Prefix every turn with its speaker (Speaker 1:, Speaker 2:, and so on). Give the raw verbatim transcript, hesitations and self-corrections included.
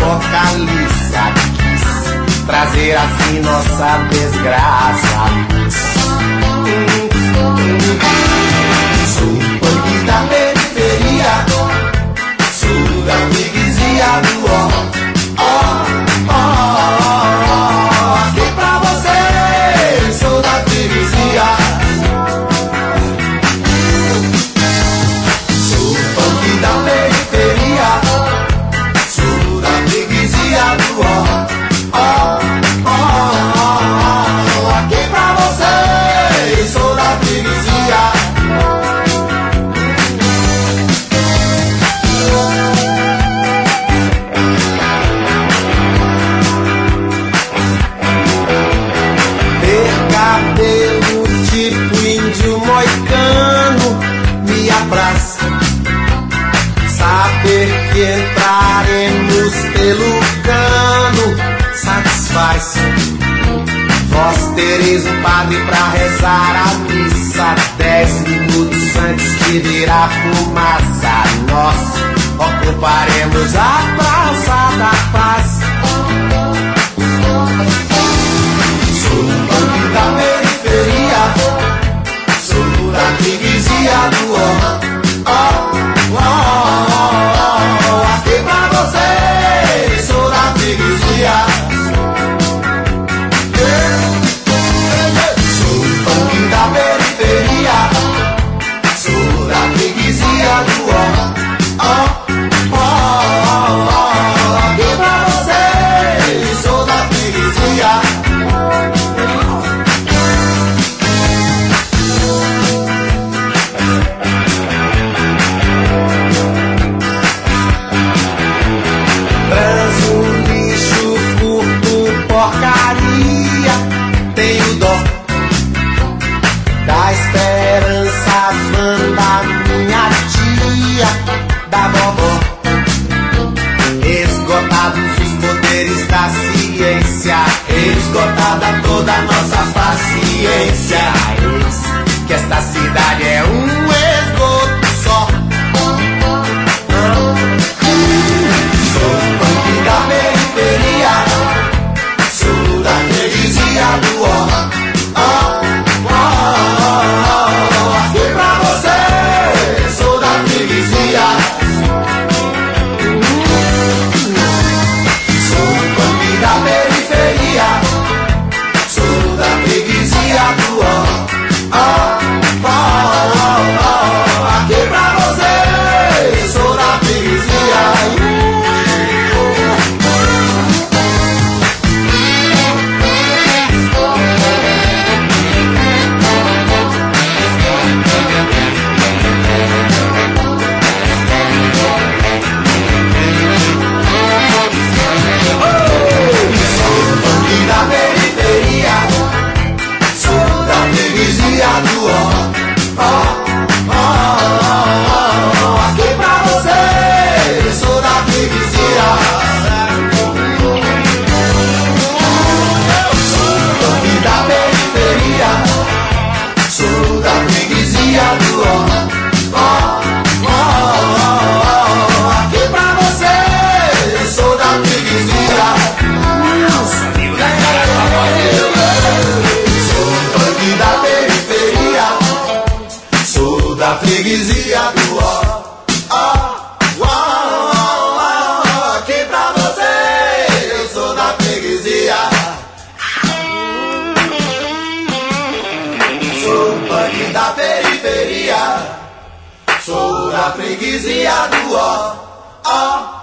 Speaker 1: apocalipse quis trazer assim nossa desgraça. Sou punk da periferia, sou da freguesia do ó, ó, ó, ó. Aqui pra você, sou da freguesia. Sou punk da periferia, sou da freguesia do ó, ó, ó, ó. Aqui pra você, sou da freguesia. Cabelo tipo índio moicano me abraça. Saber que entraremos pelo cano satisfaz. Vós tereis um padre pra rezar a missa dez minutos antes de vir a fumaça. Nós ocuparemos a Praça da Paz. Da periferia, sou da freguesia do ó, ó, ó, ó. Aqui pra você, sou da freguesia. Sou punk da periferia, sou da freguesia do ó, ó, ó, ó. Aqui pra você, sou da freguesia. Porcaria, tenho dó da esperança, da minha tia, da vovó. Esgotados os poderes da ciência, esgotada toda a nossa paciência. Eis que esta cidade é um esgoto só. Sou punk da periferia, da freguesia do ó, ó, ó, ó. Aqui pra você, sou da freguesia. Sou punk da periferia, sou da freguesia do ó, ó, ó, ó. Aqui pra você, sou da freguesia. Do ó, ó, ó, ó. Aqui pra você, sou da freguesia. Sou punk da periferia, sou da freguesia do ó, ó, ó, ó. Aqui pra você, sou da freguesia. Sou punk da periferia, sou da freguesia do ó, ó, ó, ó. Aqui pra você, eu sou da freguesia. Sou punk da periferia, sou da freguesia do ó, ó.